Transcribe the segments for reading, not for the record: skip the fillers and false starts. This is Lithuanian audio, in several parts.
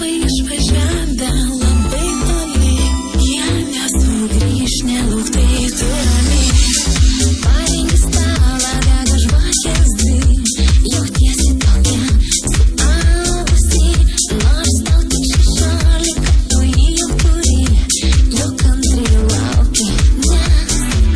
Buvai išvažiavę labai toli, jie nesugrįš, nelauktai tu ramiai. Parengi stalą, dega žvakės dvi, jautiesi tokia suaugusi, nors tau tik 16, tu jį jau turi, jo kantriai lauki, nes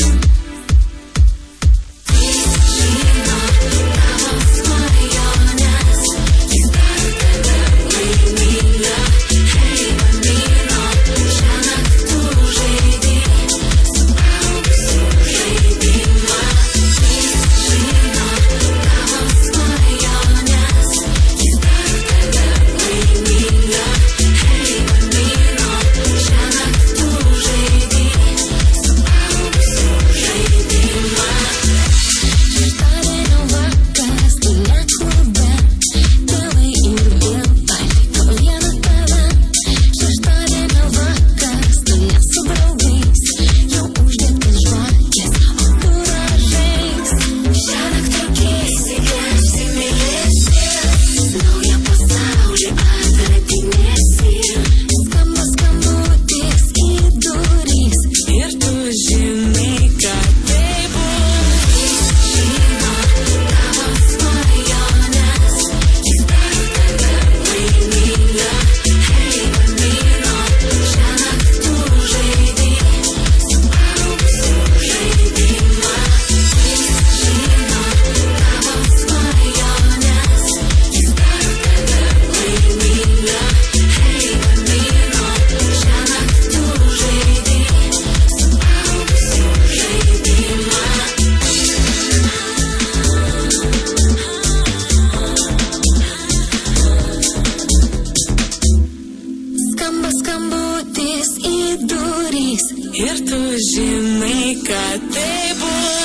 jis žino tavo svajones, jis daro tave laimingą. Hei, bambino, šiąnakt tu žaidi suaugusių žaidimą. Jis žino tavo svajones, jis daro tave laimingą. Hei, bambino, šiąnakt tu žaidi suaugusių žaidimą. Šeštadienio vakaras, tu ne klube, tėvai ir vėl paliko vieną tave. Šeštadienio vakaras, tu ne su draugais, jau uždegtas žvakės, o tu ražais. Šiąnakt tokiesi, apsimylėsi, naują pasaulį atradinėsi. Skamba skambutis į duris ir tu žinai, kad tai bus. Jis žino tavo svajones, jis daro tave laimingą. Hei, bambino, šiąnakt tu žaidi suaugusių žaidimą. Jis žino tavo svajones, jis daro tave laimingą. Hei, bambino, šiąnakt tu žaidi suaugusių žaidimą. Skamba skambutis į duris ir tu žinai, kad tai bus.